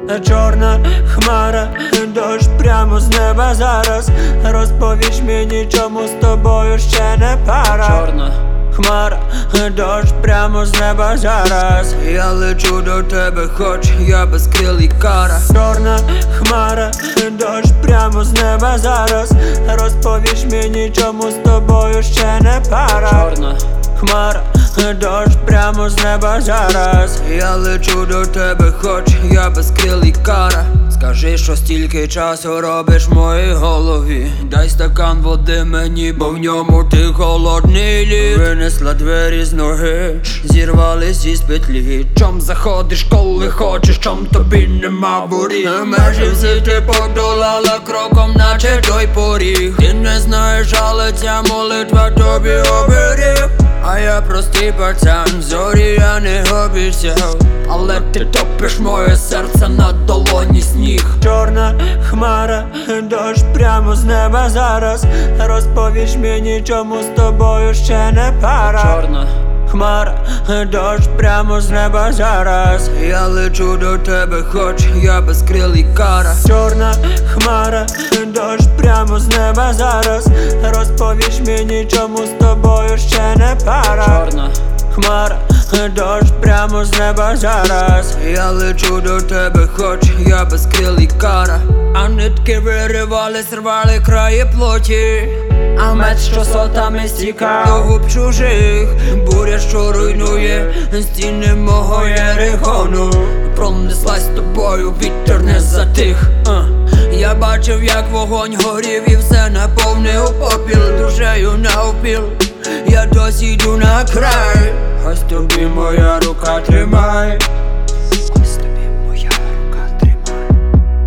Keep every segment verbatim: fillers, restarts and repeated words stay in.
Чорна хмара, дощ прямо з неба зараз. Розповіш мені, чому з тобою ще не пара. Чорна хмара, дощ прямо з неба зараз. Я лечу до тебе, хоч я безкрилий кара. Чорна хмара, дощ прямо з неба зараз. Розповіш мені, чому з тобою ще не пара. Чорна хмара, дощ прямо з неба зараз. Я лечу до тебе, хоч я безкрилий кара. Скажи, що стільки часу робиш в моїй голові. Дай стакан води мені, бо в ньому ти холодний лід. Винесла двері з ноги, зірвались із петлі. Чом заходиш, коли хочеш, чом тобі нема воріг. Межі всі ти подолала кроком, наче той поріг. Ти не знаєш, але ця молитва тобі оберіг. А я простий пацан, зорі я не обіцяв, але ти топиш моє серце на долоні сніг. Чорна хмара, дощ прямо з неба зараз. Розповіш мені, чому з тобою ще не пара. Чорна хмара, дощ прямо з неба зараз. Я лечу до тебе, хоч я безкрилий кара. Чорна хмара, дощ прямо з неба зараз. Розповіш мені, чому з тобою ще не пара. Чорна хмара, дощ прямо з неба зараз. Я лечу до тебе, хоч я безкрилий кара. А нитки виривались, рвали краї плоті. А меч, що сотами стікав до губ чужих, буря, що руйнує стіни мого єрихону. Пронеслась тобою, вітер не затих. uh. Я бачив, як вогонь горів і все наповнив попіл. Душею навпіл, я досі йду на край. Ось тобі моя рука, тримай. Ось тобі моя рука, тримай.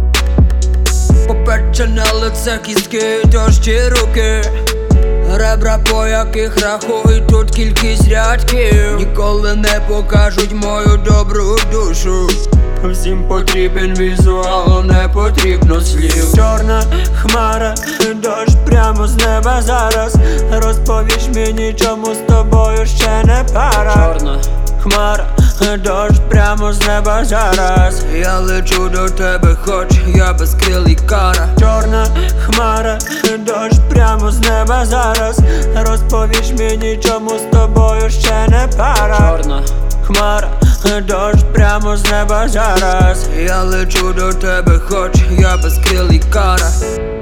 Попечене лице, кістки, дощі руки. Ребра, по яких рахують тут кількість рядків. Ніколи не покажуть мою добру душу. Всім потрібен візуал, не потрібно слів. Чорна хмара, дощ прямо з неба зараз. Розповіш мені, чому з тобою ще не пара. Чорна хмара, дощ прямо з неба зараз. Я лечу до тебе, хоч я безкрилий кара. Чорна хмара, дощ прямо з неба зараз. Розповіш мені, чому з тобою ще не пара. Чорна хмара, дощ прямо з неба зараз. Я лечу до тебе, хоч я безкрилий кара.